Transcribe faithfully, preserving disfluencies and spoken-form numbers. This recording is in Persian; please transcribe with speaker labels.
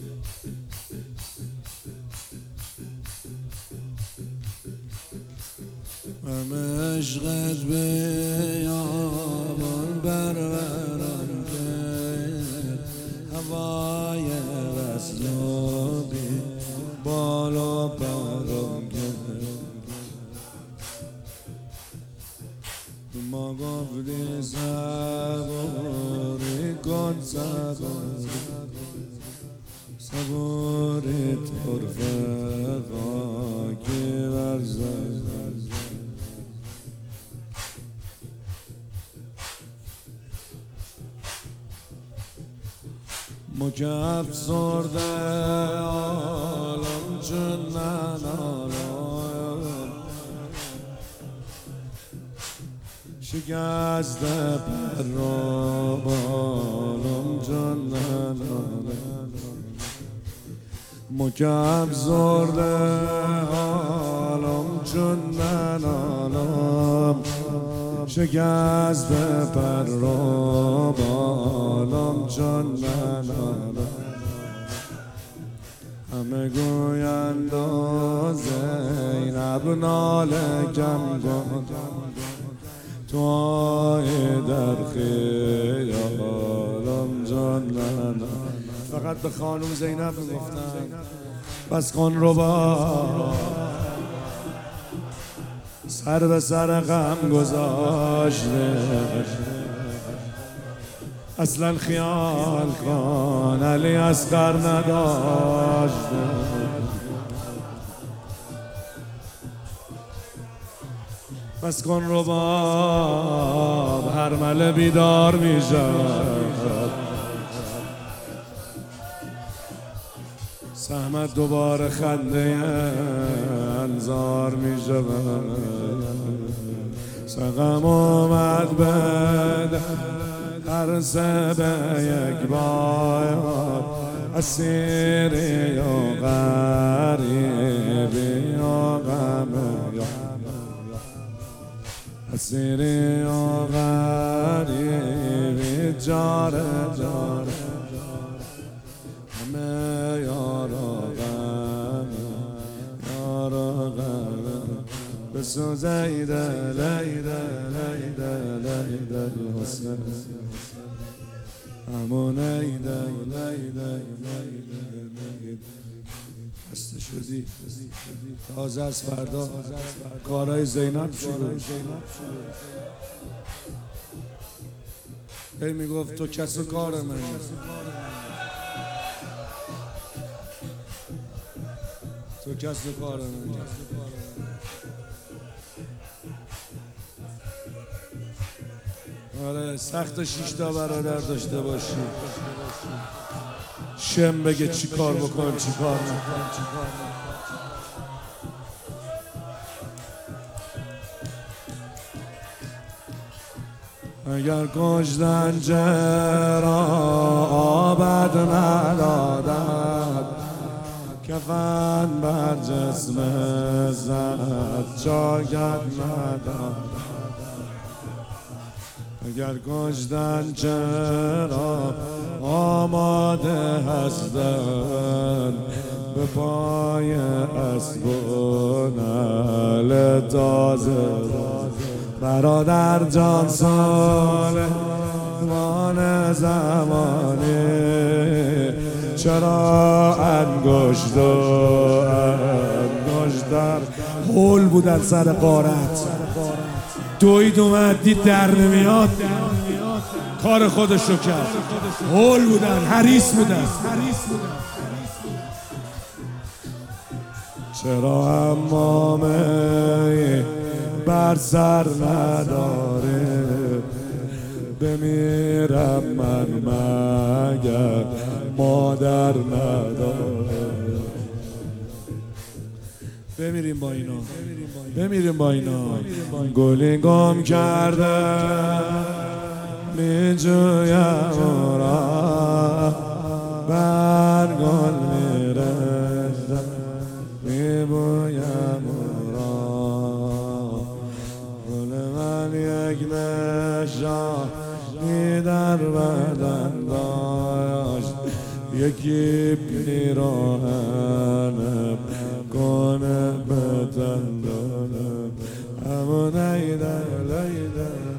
Speaker 1: من عشقت بیابان برورم کرد، هوای وصلابی بالا پرم کرد. ما گفتی صبوری کن، صبوری صبوری طرف خاکی ورزد. ما که افسرده عالم چون ننالم، شکسته پر را بالم چون ننالم. ما که افسرده عالم چون ننالم، شکسته پر را بالم چون ننالم. همه گویند زینب ناله کم کن، تو آی در خیالم جان ننالم. فقط به خانم زینب میگفتن بس کن رو با سر به سر غم گذاشته، اصلا خیال کن علی اصغر نداشته. بس کن رباب هر مله بیدار میشد، سهمت دوباره خنده انظار می شود. سقم اومد بد هر سه به یک بار، اسیری و غریبی و غم، اسیری و غریبی جاره جاره، همه یارا غم یارا غم. بسو زیده لیده لیده لیده حسن، همون ایده لیده لیده لیده. خسته شدی تازه از فردا کارهای زینب شروع. هی میگفت تو کس و کار من، تو کس و کار من. آره سخت شیشتا برادر داشته باشی، شم بگه چی کار بکن چی کار نکن. اگر کشتن چرا آبد ندادد، کفن بر جسم زد جاید نداد. اگر کشتن چرا آماده هستن، به پای اسب و نعل تازه. برادر جان سلیمان زمانی، چرا انگشت و انگشتر هول بودن سر غارت. دوید اومد دید در نمیاد، کار خودشو کرد. هول بودن، حریص بودن. چرا امامه بر سر نداره، بمیرم من مگر مادر نداره. بمیریم با اینا، بمیریم با اینا. گلی گم کرده می جویم را، بر گل می رسم می بویم را. گل من یک نشانی در بدن داشت، یکی پیراهنم کنه به تندانم اما نیده نیده